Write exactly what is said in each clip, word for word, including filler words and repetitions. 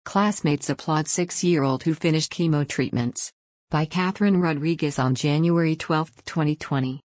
Classmates applaud six-year-old who finished chemo treatments. By Catherine Rodriguez on January twelfth, twenty twenty.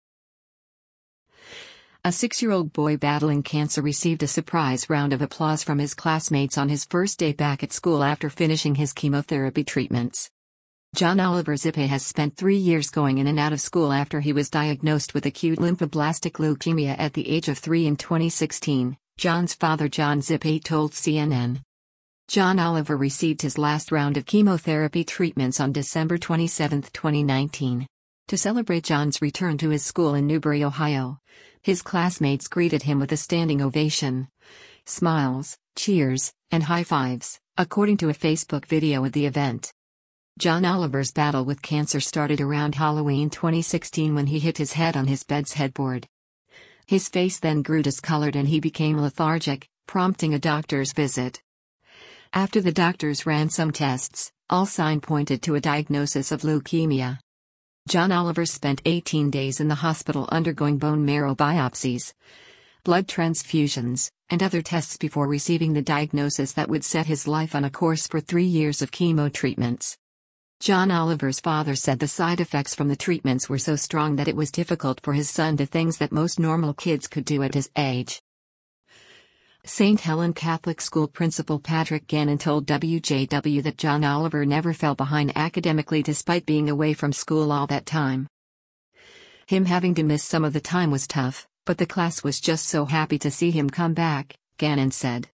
A six-year-old boy battling cancer received a surprise round of applause from his classmates on his first day back at school after finishing his chemotherapy treatments. John Oliver Zippe has spent three years going in and out of school after he was diagnosed with acute lymphoblastic leukemia at the age of three in twenty sixteen, John's father John Zippe told C N N. John Oliver received his last round of chemotherapy treatments on December twenty-seventh, twenty nineteen. To celebrate John's return to his school in Newbury, Ohio, his classmates greeted him with a standing ovation. Smiles, cheers, and high fives, according to a Facebook video of the event. John Oliver's battle with cancer started around Halloween twenty sixteen when he hit his head on his bed's headboard. His face then grew discolored and he became lethargic, prompting a doctor's visit. After the doctors ran some tests, all signs pointed to a diagnosis of leukemia. John Oliver spent eighteen days in the hospital undergoing bone marrow biopsies, blood transfusions, and other tests before receiving the diagnosis that would set his life on a course for three years of chemo treatments. John Oliver's father said the side effects from the treatments were so strong that it was difficult for his son to do things that most normal kids could do at his age. Saint Helen Catholic School principal Patrick Gannon told W J W that John Oliver never fell behind academically despite being away from school all that time. Him having to miss some of the time was tough, but the class was just so happy to see him come back, Gannon said.